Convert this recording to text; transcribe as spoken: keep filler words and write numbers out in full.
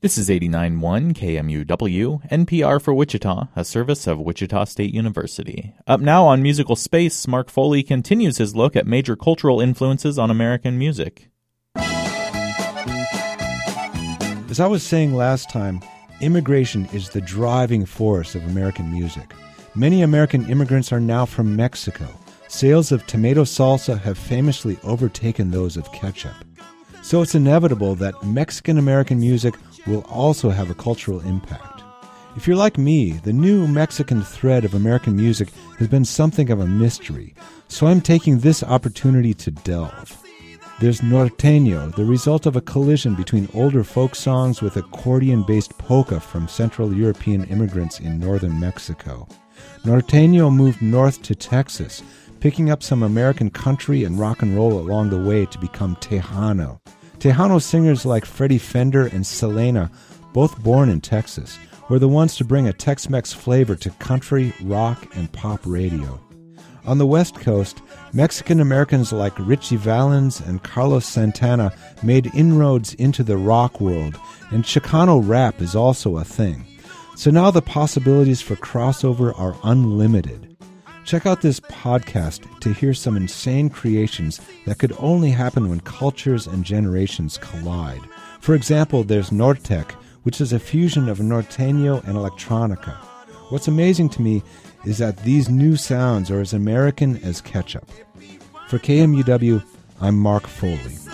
This is eighty-nine point one K M U W, N P R for Wichita, a service of Wichita State University. Up now on Musical Space, Mark Foley continues his look at major cultural influences on American music. As I was saying last time, immigration is the driving force of American music. Many American immigrants are now from Mexico. Sales of tomato salsa have famously overtaken those of ketchup. So it's inevitable that Mexican-American music will also have a cultural impact. If you're like me, the new Mexican thread of American music has been something of a mystery, so I'm taking this opportunity to delve. There's norteño, the result of a collision between older folk songs with accordion-based polka from Central European immigrants in northern Mexico. Norteño moved north to Texas, picking up some American country and rock and roll along the way to become Tejano. Tejano singers like Freddie Fender and Selena, both born in Texas, were the ones to bring a Tex-Mex flavor to country, rock, and pop radio. On the West Coast, Mexican-Americans like Richie Valens and Carlos Santana made inroads into the rock world, and Chicano rap is also a thing. So now the possibilities for crossover are unlimited. Check out this podcast to hear some insane creations that could only happen when cultures and generations collide. For example, there's Nortec, which is a fusion of norteño and electronica. What's amazing to me is that these new sounds are as American as ketchup. For K M U W, I'm Mark Foley.